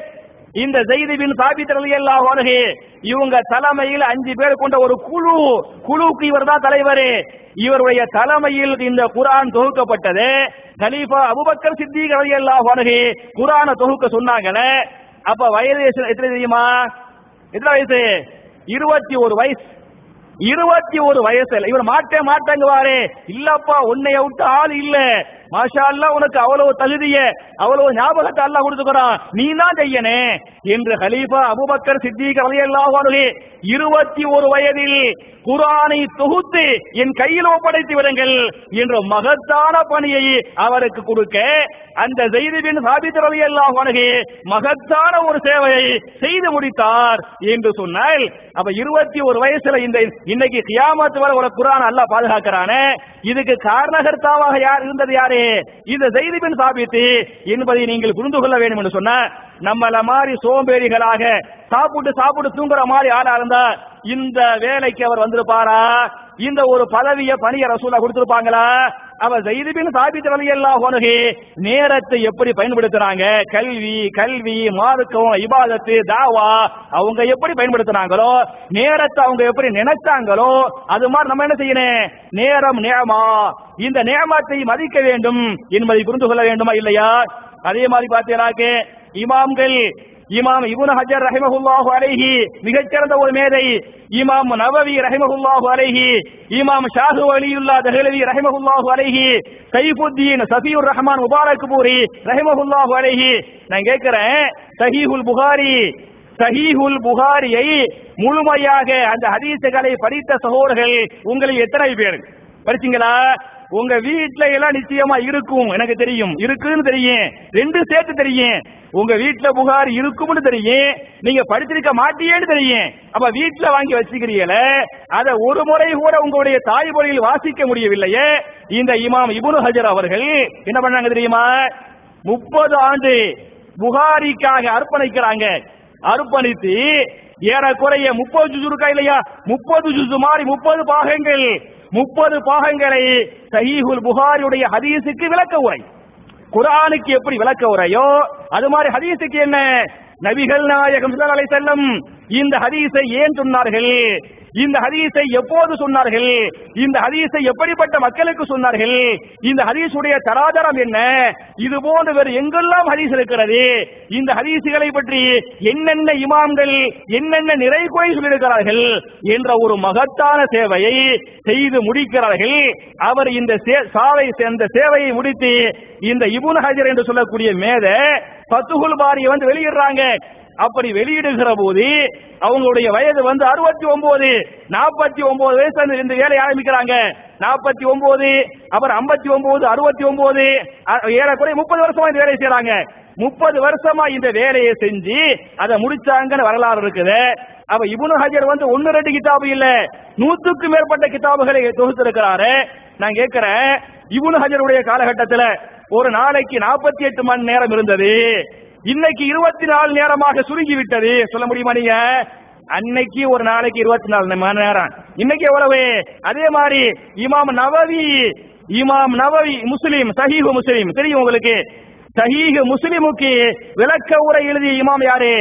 இந்த ஸைத் பின் சாபித் ரலியல்லாஹு அன்ஹு இவங்க தலைமையில் அஞ்சு பேர் கொண்ட ஒரு குழு குழுக்கு இவர் தான் தலைவர். இவருடைய தலைமையில் இந்த குர்ஆன் தொகுக்கப்பட்டது. கலீஃபா அபூபக்கர் சித்திக் ரலியல்லாஹு அன்ஹு குர்ஆனை தொகுக்க சொன்னாங்களே. அப்ப வயது எத்தனை தெரியுமா? எத்தனை வயசு? இருபத்தி ஒரு வயசு. இருபத்தி ஒரு வயசுல இவர் மாட்டே மாட்டேங்குவாரு. இல்லப்பா உன்னை விட்டு ஆள் இல்ல, மாஷா அல்லாஹ் உனக்கு அவ்வளவு தகுதிய அவ்வளவு ஞாபகத்தை அல்லாஹ் கொடுத்துக்கிறான், நீ தான் செய்யனே என்று கலீஃபா அபூபக்கர் சித்திக் ரலியல்லாஹு அன்ஹு இருபத்தி ஒரு வயதில் குர்ஆனை தொகுத்து என் கையில் ஒப்படைத்து விடுங்கள் என்ற மகத்தான பணியை அவருக்கு கொடுக்க அந்த ஸைத் பின் சாபித் ரலியல்லாஹு அன்ஹு மகத்தான ஒரு சேவையை செய்து முடித்தார் என்று சொன்னால், அப்ப இருபத்தி ஒரு வயசுல இந்த இன்னைக்கு கியாமத் வரை ஒரு குர்ஆன் அல்லாஹ் பாதுகாக்கிறானே, இதுக்கு காரணகர்த்தாவாக யார் இருந்தது? யாரு? இந்த ஸைத் பின் சாபித் என்பதை நீங்கள் புரிந்து கொள்ள வேண்டும் என்று சொன்ன, நம்மள மாதிரி சோம்பேறிகளாக சாப்பிட்டு சாப்பிட்டு தூங்குற மாதிரி ஆளா இருந்தா இந்த வேலைக்கு அவர் வந்திருப்பாரா? இந்த ஒரு பதவிய பணிய ரசூலா கொடுத்திருப்பாங்களா? அவர் ஸைத் பின் சாபித் ரலியல்லாஹு அன்ஹு நேரத்தை எப்படி பயன்படுத்துறாங்க, கல்வி கல்வி மார்க்கம் இபாதத்து தாவா அவங்க எப்படி பயன்படுத்துறாங்களோ, நேரத்தை அவங்க எப்படி நினைச்சாங்களோ அது மாதிரி நம்ம என்ன செய்யணும்? நேரம் நியமா, இந்த நியமத்தை மதிக்க வேண்டும் என்பதை புரிந்து கொள்ள வேண்டுமா இல்லையா? அதே மாதிரி பார்த்தீங்கன்னாக்க இமாம்கள் இமாம் இப்னு ஹஜர் ரஹிமஹுல்லாஹு அலைஹி மிகச்சிறந்த ஒரு மேதை, இமாம் நவவி ரஹிமஹுல்லாஹு அலைஹி, இமாம் ஷாஹு வலியுல்லாஹ் தஹ்லவி ரஹிமஹுல்லாஹு அலைஹி, கைஃபுத்தீன் சஃபியுர் ரஹ்மான் முபாரக்பூரி ரஹிமஹுல்லாஹு அலைஹி. நான் கேட்கிறேன், சஹீஹுல் புகாரி சஹீஹுல் புகாரியை முழுமையாக அந்த ஹதீஸுகளை படித்த சகோதரர்கள் உங்களில் எத்தனை பேர் படிச்சீங்களா? உங்க வீட்டுல எல்லாம் நிச்சயமா இருக்கும், எனக்கு தெரியும், இருக்குன்னு தெரியும், ரெண்டு சேர்த்து தெரியும். உங்க வீட்டுல புகாரி இருக்கும்னு தெரியும், நீங்க படிச்சிருக்க மாட்டீங்கன்னு தெரியும். அப்ப வீட்டுல வாங்கி வச்சுக்கிறீங்கள, அத ஒரு முறை கூட உங்களுடைய தாய்மொழியில் வாசிக்க முடியவில்லையே. இந்த இமாம் இப்னு ஹஜர் அவர்கள் என்ன பண்ணாங்க தெரியுமா? முப்பது ஆண்டு புகாரிக்காக அர்ப்பணிக்கிறாங்க. அர்ப்பணித்து ஏறக்குறைய முப்பது ஜுசு இருக்கா இல்லையா, முப்பது ஜுசு மாதிரி முப்பது பாகங்கள் முப்பது பாகங்களை சஹீஹுல் புகாரியுடைய ஹதீஸுக்கு விளக்க உரை, குர்ஆனுக்கு எப்படி விளக்க உரையோ அது மாதிரி ஹதீஸுக்கு என்ன, நபிகள் நாயகம் ஸல்லல்லாஹு அலைஹி வஸல்லம் இந்த ஹதீஸை ஏன் சொன்னார்கள், இந்த ஹதீஸை எப்போது சொன்னார்கள், இந்த ஹதீஸை எப்படிப்பட்ட மக்களுக்கு சொன்னார்கள், இந்த ஹதீஸுடைய தராதரம் என்ன, இது போன்று வேறு எங்கெல்லாம் ஹதீஸ் இருக்கிறது, இந்த ஹதீஸுகளை பற்றி என்னென்ன இமாம்கள் என்னென்ன நிறை குறை சொல்லியிருக்கிறார்கள் என்ற ஒரு மகத்தான சேவையை செய்து முடிக்கிறார்கள். அவர் இந்த சாவை அந்த சேவையை முடித்து இந்த இப்னு ஹஜர் என்று சொல்லக்கூடிய மேதை ஃபத்ஹுல் பாரியை வந்து வெளியிடுறாங்க. அப்படி வெளியிடுகிற போது அவங்களுடைய வயது வந்து அறுபத்தி ஒன்பது நாற்பத்தி ஒன்பது வயசு இந்த வேலையை ஆரம்பிக்கிறாங்க. நாற்பத்தி ஒன்பது அப்புறம் ஐம்பத்தி ஒன்பது அறுபத்தி ஒன்பது ஏறக்குறைய முப்பது வருஷமா இந்த வேலையை செய்யறாங்க. முப்பது வருஷமா இந்த வேலையை செஞ்சு அதை முடிச்சாங்கன்னு வரலாறு இருக்குது. அப்ப இப்னு ஹஜர் வந்து ஒன்னு ரெண்டு கிதாபு இல்ல, நூற்றுக்கு மேற்பட்ட கிதாபுகளை தொகுத்திருக்கிறாரு. நான் கேட்கிறேன், இப்னு ஹஜருடைய காலகட்டத்தில் ஒரு நாளைக்கு நாற்பத்தி எட்டு மணி நேரம் இருந்தது, இன்னைக்கு இருபத்தி நாலு நேரமாக சுருங்கி விட்டது. சொல்ல முடியுமா நீங்க? அன்னைக்கு ஒரு நாளைக்கு இருபத்தி நாலு மணி நேரம், இன்னைக்கு எவ்வளவு? அதே மாதிரி இமாம் நவவி இமாம் நவவி முஸ்லிம் சஹீஹ் முஸ்லிம் தெரியும் உங்களுக்கு, சஹீஹ் முஸ்லிமுக்கு விளக்க உரை எழுதிய இமாம் யாரு?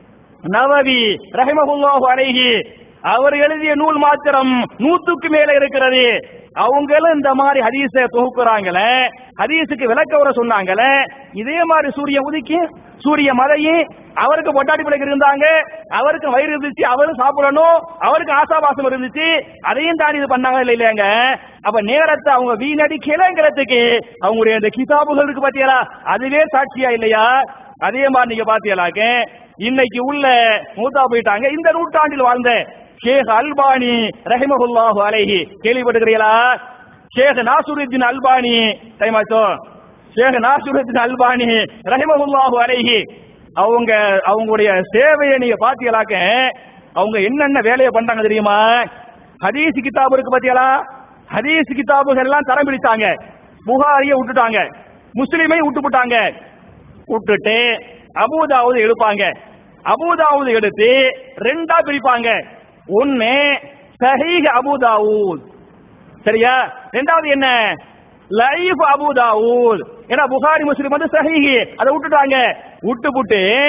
நவவி ரஹிமஹுல்லாஹு அலைஹி. அவர் எழுதிய நூல் மாத்திரம் நூற்றுக்கு மேல இருக்கிறது. அவங்களும் இந்த மாதிரி ஹதீஸை தொகுக்கிறாங்களே, ஹதீஸுக்கு விளக்க உரை சொன்னாங்களே. இதே மாதிரி சூரிய உதிக்கு சூரிய மதையும் அவருக்கு பொட்டாட்டி பிள்ளைக்கு இருந்தாங்க, அவருக்கு வயிறு இருந்துச்சு, அவரும் சாப்பிடணும், அவருக்கு ஆசாபாசம் இருந்துச்சு, அதையும் தாண்டி இது பண்ணாங்க இல்ல இல்லையாங்க. அப்ப நேரத்தை அவங்க வீணடிக்கலங்கிறதுக்கு அவங்களுடைய அந்த கிதாபுகள் இருக்கு பாத்தீங்களா, அதுவே சாட்சியா இல்லையா? அதே மாதிரி நீங்க பாத்தீங்களாக்க இன்னைக்கு உள்ள மூத்தா போயிட்டாங்க, இந்த நூற்றாண்டில் வாழ்ந்த ஷேக் அல்பானி ரஹிமஹுல்லாஹு அலைஹி கேள்விப்பட்டிருக்கிறீங்களா? ஷேக் நாசுருத்தீன் அல்பானி டைமாச்சோ ஷேக் நாசுருத்தீன் அல்பானி ரஹிமஹுல்லாஹு அலைஹி அவங்க அவங்களுடைய சேவையை நீங்க பாத்தீங்களாக்க அவங்க என்னென்ன வேலையை பண்றாங்க தெரியுமா? ஹதீஸ் கிதாபு இருக்கு பாத்தீங்களா, ஹதீஸ் கிதாபுகள் எல்லாம் தரம் பிடித்தாங்க. புகாரியை விட்டுட்டாங்க, முஸ்லிமை விட்டு போட்டாங்க. விட்டுட்டு அபூதாவுது எடுப்பாங்க. அபூதாவுது எடுத்து ரெண்டா பிரிப்பாங்க. ஒன்னு சஹீஹ் அபூதாவூத், சரியா? ரெண்டாவது என்ன? லைஃப் அபூதாவூத். ஏன்னா புகாரி முஸ்லிம் வந்து சஹீஹ், அதை விட்டுட்டாங்க. விட்டு புட்டு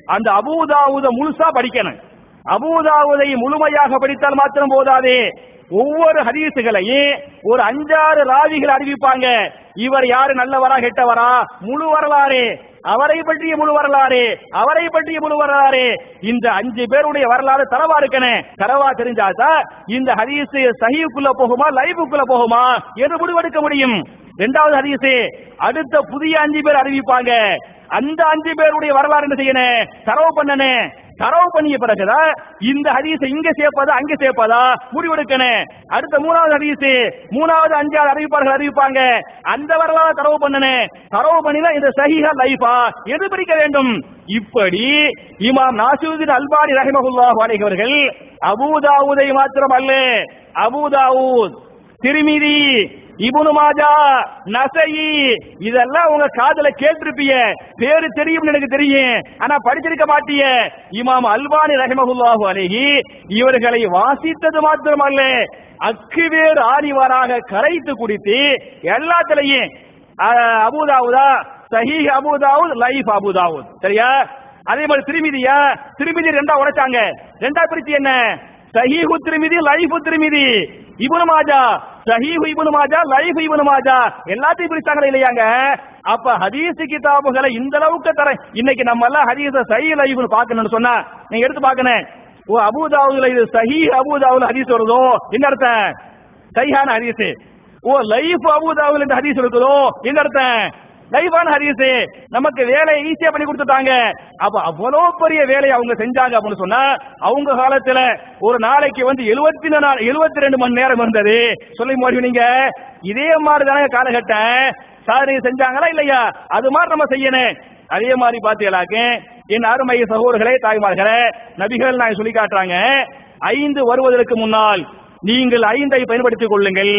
அந்த அபூதாவுத முழுசா படிக்கணும். அபூதாவுதை முழுமையாக படித்தால் மாத்திரம் போதாது, ஒவ்வொரு ஹதீசுகளையும் ஒரு அஞ்சாறு ராவிகள் அறிவிப்பாங்க. இவர் யாரு, நல்லவரா கெட்டவரா, முழு வரலாறு, அவரை பற்றிய முழு வரலாறு, அவரை பற்றிய முழு வரலாறு, இந்த அஞ்சு பேருடைய வரலாறு தரவா இருக்கணும். தரவா தெரிஞ்சாதான் இந்த ஹதீஸ் சஹீஹுக்குள்ள போகுமா லைஃபுக்குள்ள போகுமா என்று முடிவெடுக்க முடியும். இரண்டாவது ஹதீஸ், அடுத்த புதிய அஞ்சு பேர் அறிவிப்பாங்க. அந்த அஞ்சு பேருடைய வரலாறு என்ன செய்யணும், தரவு பண்ணணும். தரவு பண்ணிய பிறகுதான் இந்த ஹதீஸ் இங்க சேர்ப்பதா அங்க சேர்ப்பதா முடிவெடுக்கணும். அடுத்த மூணாவது ஹதீஸ், மூணாவது அஞ்சாவது அறிவிப்பார்கள் அறிவிப்பாங்க, அந்த வரலாறு தரவு பண்ணணும். தரவு பண்ணினா இந்த சஹீஹா லைஃபா எது பிரிக்க வேண்டும். இப்படி இமாம் நாசிருதீன் அல்பானி ரஹிமஹுல்லாஹு அலைஹி அவர்கள் அபூதாவுதை மாத்திரம் அல்ல, Abu Dawud, Tirmidhi, Ibn Majah, Nasai, இதெல்லாம் உங்க காதுல கேட்டிருப்பீங்க, பேரு தெரியும் எனக்கு தெரியும், ஆனா படிச்சிருக்க மாட்டீங்க. இமாம் அல்பானி ரஹிமஹுல்லாஹு அலைஹி இவர்களை வாசித்தது மாத்திரமல்ல, அக்குவேர் ஆணிவராக கரைத்து குடித்து எல்லாத்திலையும் அபூதாவுதா சஹீஹ் அபூதாவுத் லைஃப் அபூதாவுத், சரியா? அதே மாதிரி திர்மிதியா, திர்மிதி ரெண்டா உடைச்சாங்க. ரெண்டா பிரிச்சு என்ன, சஹீஹு திர்மிதி, லைஃபு திர்மிதி. இப்னு மாஜா, சஹீஹு இப்னு மாஜா, லைஃபு இப்னு மாஜா, எல்லாத்தையும் பிரிச்சாங்களா இல்லையாங்க? அப்ப ஹதீஸ் கிதாபுகளை இந்த அளவுக்கு தர, இன்னைக்கு நம்ம எல்லாம் ஹதீஸ சஹீஹ் லைஃப்னு பார்க்கணும்னு சொன்னா நீங்க எடுத்து பார்க்கணும். ஓ அபூதாவுதுல இது சஹீஹ் அபூதாவுதுல ஹதீஸ் வருதோ என்ன அர்த்தம், சஹீஹான ஹதீஸ். ஓ லைஃப் அபூதாவுதுல இந்த ஹதீஸ் இருக்குதோ என்ன அர்த்தம், லைஃபான ஹதீஸ். நமக்கு வேலையை ஈஸியா பண்ணி கொடுத்துட்டாங்க. அப்ப அவ்வளவு பெரிய வேலையை அவங்க செஞ்சாங்க அப்படின்னு சொன்னா, அவங்க காலத்துல ஒரு நாளைக்கு வந்து எழுபத்தி நாலு எழுபத்தி ரெண்டு மணி நேரம் இருந்தது. சொல்லி முடியும் நீங்க, இதே மாதிரி தானே காலகட்டம் சாதனை செஞ்சாங்களா இல்லையா? அது மாதிரி நம்ம செய்யணும். அதே மாதிரி பாத்தீங்களாக்க என் அருமை சகோதரர்களே, தாய்மார்களே, நபிகள் நான் சொல்லி காட்டுறாங்க, ஐந்து வருவதற்கு முன்னால் நீங்கள் ஐந்தை பயன்படுத்திக் கொள்ளுங்கள்.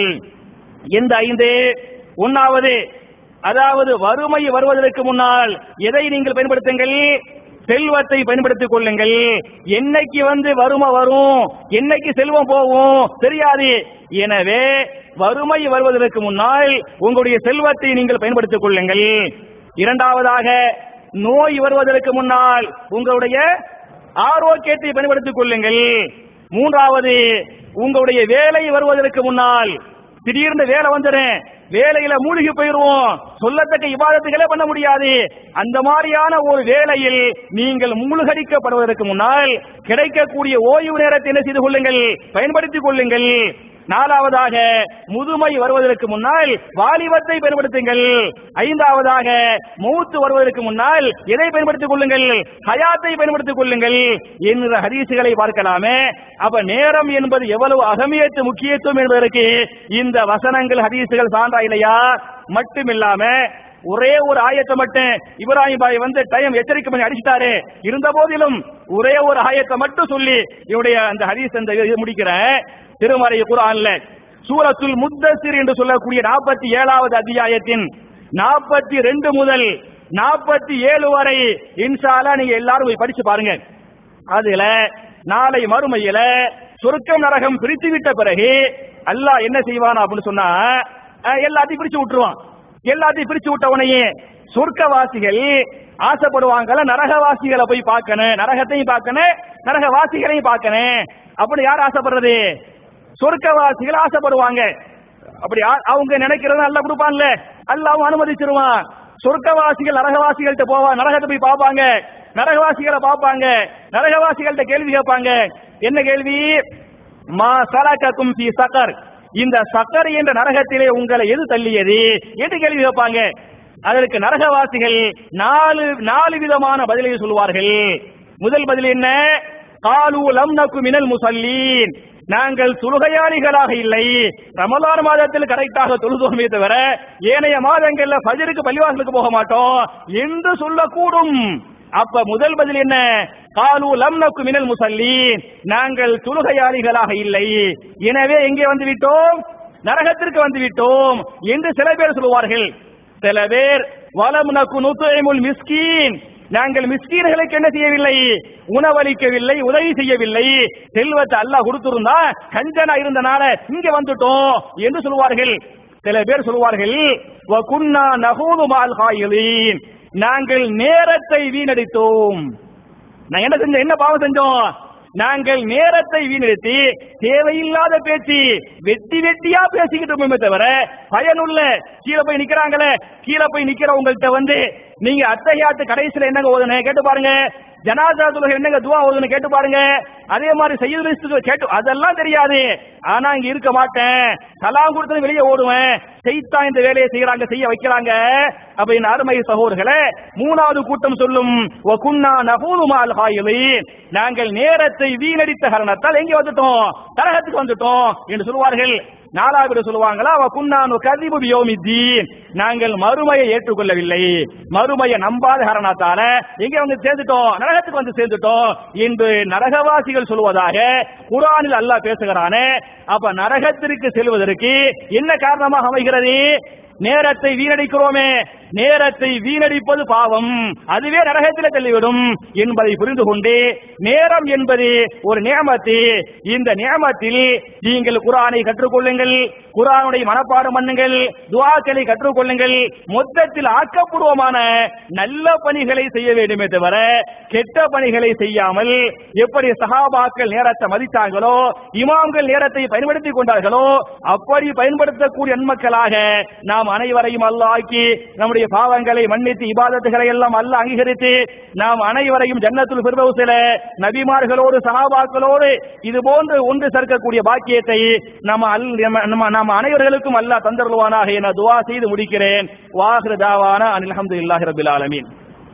எந்த ஐந்து? ஒன்னாவது, அதாவது வறுமை வருவதற்கு முன்னால் எதை நீங்கள் பயன்படுத்துங்கள், செல்வத்தை பயன்படுத்திக் கொள்ளுங்கள். என்னைக்கு வந்து வறுமை வரும், என்னைக்கு செல்வம் போகும் தெரியாது. எனவே வறுமை வருவதற்கு முன்னால் உங்களுடைய செல்வத்தை நீங்கள் பயன்படுத்திக் கொள்ளுங்கள். இரண்டாவதாக, நோய் வருவதற்கு முன்னால் உங்களுடைய ஆரோக்கியத்தை பயன்படுத்திக் கொள்ளுங்கள். மூன்றாவது, உங்களுடைய வேலை வருவதற்கு முன்னால், திடீர்னு வேலை வந்துடும், வேலையில மூழ்கி போயிருவோம், சொல்லத்தக்க இபாதத்துகளே பண்ண முடியாது. அந்த மாதிரியான ஒரு வேலையில் நீங்கள் மூழ்கடிக்கப்படுவதற்கு முன்னால் கிடைக்கக்கூடிய ஓய்வு நேரத்தை என்ன செய்து கொள்ளுங்கள், பயன்படுத்திக் கொள்ளுங்கள். நாலாவதாக, முதுமை வருவதற்கு முன்னால் வாலிபத்தை பயன்படுத்துங்கள். ஐந்தாவதாக, மௌத்து வருவதற்கு முன்னால் எதை பயன்படுத்திக் கொள்ளுங்கள், ஹயாத்தை பயன்படுத்திக் கொள்ளுங்கள் என்ற ஹதீசுகளை பார்க்கலாமே. அப்ப நேரம் என்பது எவ்வளவு அகமியத்து முக்கியத்துவம் என்பதற்கு இந்த வசனங்கள் ஹதீசுகள் சான்றா இல்லையா? மட்டுமில்லாம ஒரே ஒரு ஆயத்தை மட்டும் இப்ராஹிம் பாய் வந்து டைம் எச்சரிக்கை பண்ணி அடிச்சிட்டாரு, இருந்த போதிலும் ஒரே ஒரு ஆயத்தை மட்டும் சொல்லி இவருடைய அந்த ஹதீஸ் அந்த முடிக்கிறேன். திருமறை குர்ஆன்ல சூரத்துல் முத்தஸிர் என்று சொல்லக்கூடிய நாற்பத்தி ஏழாவது அத்தியாயத்தின் நாற்பத்தி ரெண்டு முதல் நாற்பத்தி ஏழு வரை இன்ஷா அல்லாஹ் நீங்க எல்லாரும் போய் படிச்சு பாருங்க. அதுல நாளை மறுமையில சொர்க்கம் நரகம் பிரித்து விட்ட பிறகு அல்லாஹ் என்ன செய்வான் அப்படின்னு சொன்னா, எல்லாத்தையும் பிரிச்சு விட்டுருவான். எல்லாத்தையும் பிரிச்சு விட்டவனையே சொர்க்கவாசிகள் ஆசைப்படுவாங்கல்ல, நரகவாசிகளை போய் பார்க்கணும், நரகத்தையும் பார்க்கணும், நரகவாசிகளையும் பார்க்கணும். அப்படி யார் ஆசைப்படுறது? சொர்க்கவாசிகள் ஆசைப்படுவாங்க. அப்படி அவங்க நினைக்கிறது அல்ல கொடுப்பான்ல, அல்லாஹ் அனுமதிச்சிருவான். சொர்க்கவாசிகள் நரகவாசிகள்கிட்ட போவா, நரகத்தை போய் பார்ப்பாங்க, நரகவாசிகளை பார்ப்பாங்க, நரகவாசிகள்கிட்ட கேள்வி கேட்பாங்க. என்ன கேள்வி? மா சலககும் ஃபீ சகர், இந்த சக்கர் என்ற நரகத்திலே உங்களை எது தள்ளியது என்று கேள்வி கேட்பாங்க. அதற்கு நரகவாசிகள் நாலு நாலு விதமான பதிலை சொல்வார்கள். முதல் பதில் என்ன? காலு லம் நகு மினல் முஸல்லீன், நாங்கள் தொழுகையாளிகளாக இல்லை, ரமலான் மாதத்தில் கரெக்டாக தொழுதோமே தவிர ஏனைய மாதங்கள்ல ஃபஜ்ருக்கு பள்ளிவாசலுக்கு போக மாட்டோம் என்று சொல்லக்கூடும். அப்ப முதல் பதில் என்ன? காலு லம் நகு மினல் முஸல்லீன், நாங்கள் தொழுகையாளிகளாக இல்லை, எனவே எங்கே வந்து விட்டோம், நரகத்திற்கு வந்து விட்டோம் என்று சில பேர் சொல்லுவார்கள். சில பேர் வலம் நகு நுத்இமுல் மிஸ்கீன், நாங்கள் மிஸ்கீன்களுக்கு என்ன செய்யவில்லை, உணவளிக்கவில்லை, உதவி செய்யவில்லை, செல்வத்தை அல்லாஹ் கொடுத்திருந்தா கஞ்சனா இருந்தனால இங்க வந்துட்டோம் என்று சொல்வார்கள். சில பேர் சொல்வார்கள் வ குன்னா நஹூது மால் காயிலீன், நாங்கள் நேரத்தை வீணடித்தோம், நான் என்ன செஞ்சோம், என்ன பாவம் செஞ்சோம்? நாங்கள் நேரத்தை வீணடித்து தேவையில்லாத பேச்சு வெட்டி வெட்டியா பேசிக்கிட்டு இருப்போமே தவிர பயனுள்ள கீழே போய் நிக்கிறாங்களே, கீழே போய் நிக்கிறவங்கள்ட்ட வந்து நீங்க அத்தஹியாத்து கடைசியில என்னங்க ஓதுன கேட்டு பாருங்க, ஜனாஸா தொழுகை என்னங்க துஆ ஓதுன கேட்டு பாருங்க, அதே மாதிரி சையதுல் இஸ்திக்பார் கேட்டு, அதெல்லாம் தெரியாது. ஆனா இங்க இருக்க மாட்டேன், சலாம் கொடுத்து வெளியே ஓடுவேன், செய்தான் இந்த வேலையை செய்யறாங்க, செய்ய வைக்கிறாங்க. அப்ப என் அருமை சகோதரர்களே, மூணாவது கூட்டம் சொல்லும் வகுன்னா நஹூது மால் ஹாயிலீன், நாங்கள் நேரத்தை வீணடித்த காரணத்தால் எங்கே வந்துட்டோம், நரகத்துக்கு வந்துட்டோம் என்று சொல்வார்கள். நாலாவது சொல்லுவாங்களா வகுன்னானு கதிபு பியௌமித்தீன், நாங்கள் மறுமையை ஏற்றுக்கொள்ளவில்லை, மறுமையை நம்பாத காரணத்தால எங்க வந்து சேர்ந்துட்டோம், நரகத்துக்கு வந்து சேர்ந்துட்டோம் என்று நரகவாசிகள் சொல்வதாக குர்ஆனில் அல்லாஹ் பேசுகிறானே. அப்ப நரகத்திற்கு செல்வதற்கு என்ன காரணமாக அமைகிறது? நேரத்தை வீணடிக்கிறோமே, நேரத்தை வீணடிப்பது பாவம், அதுவே நரகத்தில் தள்ளிவிடும் என்பதை புரிந்து கொண்டு, நேரம் என்பது ஒரு நியமத்து, இந்த நியமத்தில் நீங்கள் குர்ஆனை கற்றுக்கொள்ளுங்கள், குர்ஆனுடைய மனப்பாடம் பண்ணுங்கள், துஆக்களை கற்றுக்கொள்ளுங்கள், மொத்தத்தில் ஆக்கப்பூர்வமான நல்ல பணிகளை செய்ய வேண்டுமே தவிர கெட்ட பணிகளை செய்யாமல், எப்படி சஹாபாக்கள் நேரத்தை மதித்தாங்களோ, இமாம்கள் நேரத்தை பயன்படுத்திக் கொண்டார்களோ, அப்படி பயன்படுத்தக்கூடிய நன்மக்களாக நாம் அனைவரையும் அல்லாஹ் ஆக்கி நம்முடைய பாவங்களை மன்னித்து இபாதத்துகளை எல்லாம் அல்லாஹ் அங்கீகரித்து நாம் அனைவரையும் ஜன்னத்துல் ஃபிர்தௌஸில நபிமார்களோடு சஹாபாக்களோடு இது போன்று ஒன்று சேர்க்கக்கூடிய பாக்கியத்தை நம்ம நம்ம அனைவர்களுக்கும் அல்லாஹ் தந்தருள்வானாக என துஆ செய்து முடிக்கிறேன். வாஹிரு தாவானா அல்ஹம்துலில்லாஹி ரப்பில் ஆலமீன்.